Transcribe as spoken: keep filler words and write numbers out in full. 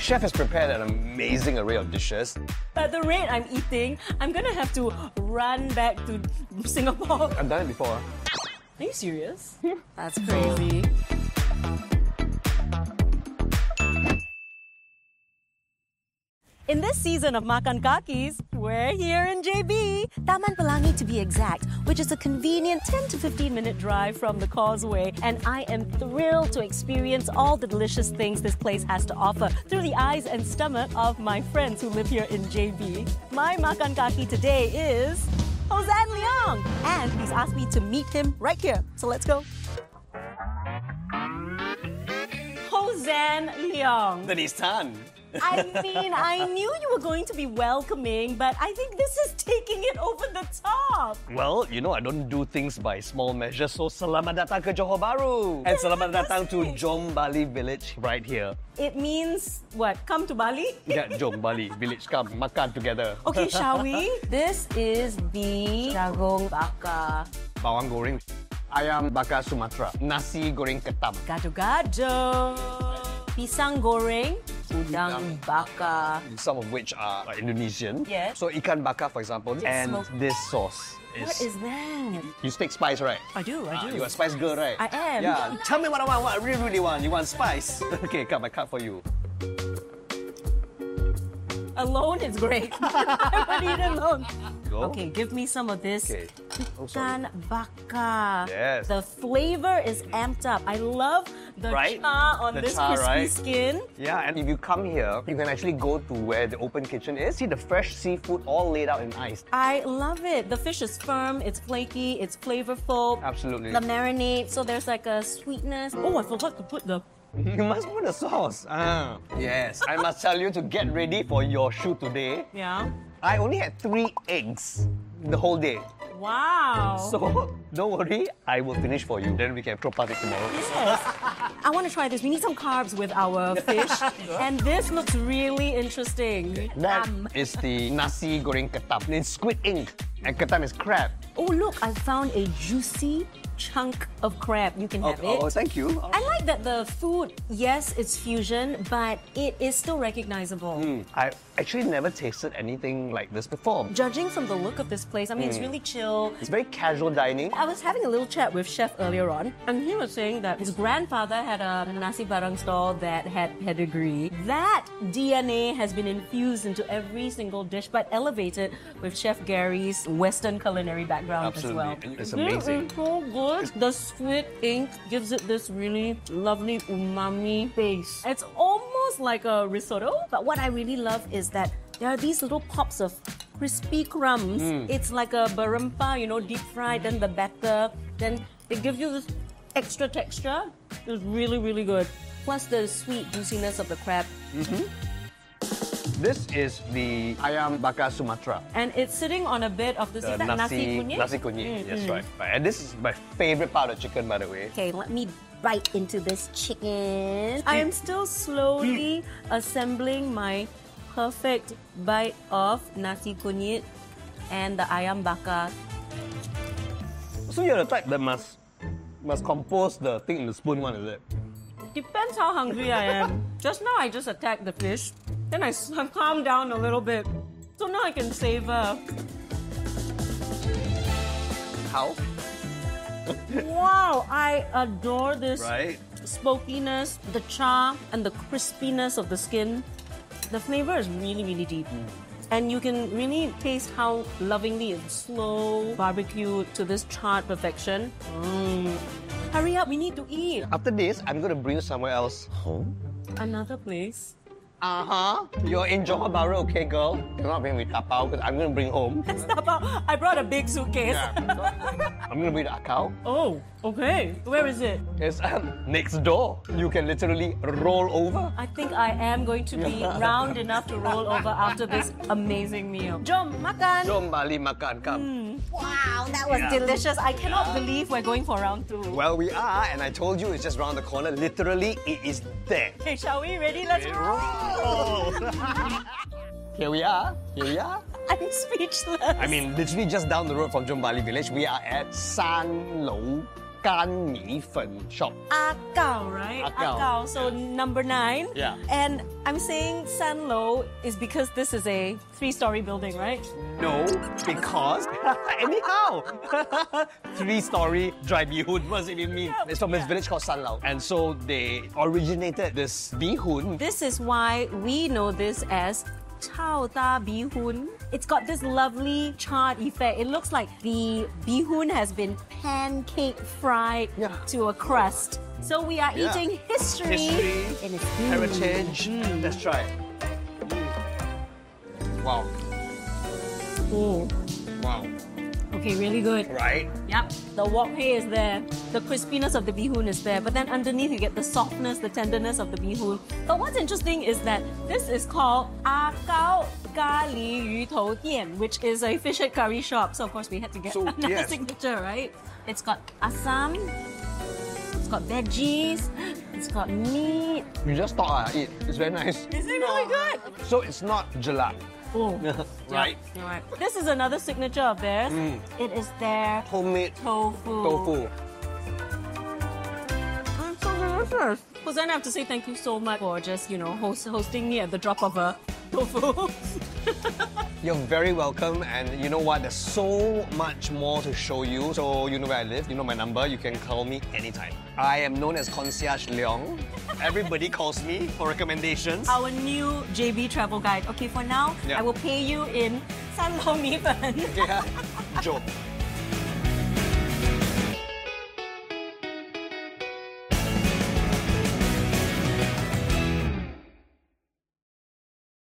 Chef has prepared an amazing array of dishes. At the rate I'm eating, I'm gonna have to run back to Singapore. I've done it before. Are you serious? That's crazy. In this season of Makan Kakis, we're here in J B, Taman Pelangi to be exact, which is a convenient ten to fifteen minute drive from the Causeway. And I am thrilled to experience all the delicious things this place has to offer through the eyes and stomach of my friends who live here in J B. My Makan Kaki today is Hosan Leong, and he's asked me to meet him right here. So let's go. Hosan Leong. That is Tan. I mean, I knew you were going to be welcoming, but I think this is taking it over the top. Well, you know, I don't do things by small measures, so selamat datang ke Johor Bahru. And selamat datang to Jom Bali Village right here. It means, what, come to Bali? Yeah, Jom Bali Village, come, makan together. Okay, shall we? This is the jagung bakar. Bawang goreng, ayam bakar Sumatra, nasi goreng ketam. Gado-gado. Pisang goreng, udang bakar. Some of which are like, Indonesian. Yes. So ikan bakar, for example, It's and smoked. this sauce. Is, What is that? You take spice, right? I do, I Ah, do. you a spice girl, right? I am. Yeah. Tell me what I want, what I really, really want. You want spice? Okay, come, I cut for you. Alone is great. I would eat alone. Go. Okay, give me some of this. Okay. Oh, sorry. Ikan bakar. Yes. The flavor is amped up. I love the Right? char on The this char, crispy right? skin. Yeah, and if you come here, you can actually go to where the open kitchen is. See the fresh seafood all laid out in ice. I love it. The fish is firm, it's flaky, it's flavorful. Absolutely. The marinade, so there's like a sweetness. Oh, I forgot to put the... You must put the sauce. Ah. Yes. I must tell you to get ready for your shoot today. Yeah. I only had three eggs the whole day. Wow. So don't worry, I will finish for you. Then we can throw party tomorrow. Yes. I want to try this. We need some carbs with our fish. And this looks really interesting. That Um, is the nasi goreng ketam. It's squid ink, and ketam is crab. oh, look, I found a juicy chunk of crab. You can Oh, have it. oh, thank you. I like that the food, yes, it's fusion, but it is still recognizable. Mm, I actually never tasted anything like this before. Judging from the look of this place, I mean, it's really chill. It's very casual dining. I was having a little chat with Chef earlier on, and he was saying that his grandfather had a nasi barang stall that had pedigree. That D N A has been infused into every single dish, but elevated with Chef Gary's Western culinary background Absolutely. as well. It's This amazing. is so good. The squid ink gives it this really lovely umami base. It's almost like a risotto, but what I really love is that there are these little pops of crispy crumbs. It's like a barumpa, you know, deep fried, then the batter, then it gives you this extra texture. It's really, really good. Plus the sweet juiciness of the crab. This is the ayam bakar Sumatra. And it's sitting on a bit of this, The is that nasi kunyit? Nasi kunyit, yes, right. right. And this is my favorite part of chicken, by the way. Okay, let me bite into this chicken. I am still slowly assembling my perfect bite of nasi kunyit and the ayam bakar. So you're the type that must must compose the thing in the spoon one, is it? Depends how hungry I am. Just now I just attacked the fish. Then I s- I've calmed down a little bit. So now I can savor. How? Wow, I adore this Right? smokiness, the char, and the crispiness of the skin. The flavor is really, really deep. And you can really taste how lovingly it's slow barbecued to this charred perfection. Mm. Hurry up, we need to eat. After this, I'm going to bring you somewhere else. Home? Another place. Uh-huh. You're in Johor Bahru, okay, girl? You're not bringing me tapao because I'm going to bring home. Stop out. I brought a big suitcase. I'm going to bring the akao. Oh, okay. Where is it? It's um, next door. You can literally roll over. I think I am going to be round enough to roll over after this amazing meal. Jom, makan. Jom Bali makan, come. Wow, that was Yeah. delicious. I cannot believe we're going for round two. Well, we are, and I told you it's just around the corner. Literally, it is there. Okay, shall we? Ready? Let's roll. Here we are. Here we are. I'm speechless. I mean, literally just down the road from Jom Bali Village, we are at San Lo 干米粉 shop. Ah Gao, right? Ah Gao. Gao. So number nine. Yeah. And I'm saying San Lo is because this is a three-story building, right? No, because anyhow, three-story dry bee hoon. What does it even mean? It's from this Yeah. village called San Lao, and so they originated this bee hoon. This is why we know this as Chao Da Bee Hoon. It's got this lovely charred effect. It looks like the bee hoon has been pancake fried Yeah. to a crust. So we are Yeah. eating history, History, in its heritage. Let's try it. Wow, Mm. wow, Okay, really good. right? Yep, the wok hei is there. The crispiness of the bee hoon is there. But then underneath you get the softness, the tenderness of the bee hoon. But what's interesting is that this is called Ah Gao Ga Li Yu Tou Dian, which is a fish head curry shop. So of course we had to get So, another yes. signature, right? It's got asam, it's got veggies, it's got meat. We just thought I eat. It's very nice. Is it really good? So it's not gelat, Oh, right? yeah, you're right. This is another signature of theirs. It is their Homemade tofu. tofu. Mm, so delicious. Hussein, I have to say thank you so much for just, you know, host, hosting me at the drop of a tofu. You're very welcome, and you know what? There's so much more to show you. So you know where I live, you know my number, you can call me anytime. I am known as Concierge Leong. Everybody calls me for recommendations. Our new J B travel guide. Okay, for now, Yeah. I will pay you in San Lo Mi Fen. Yeah. Joke.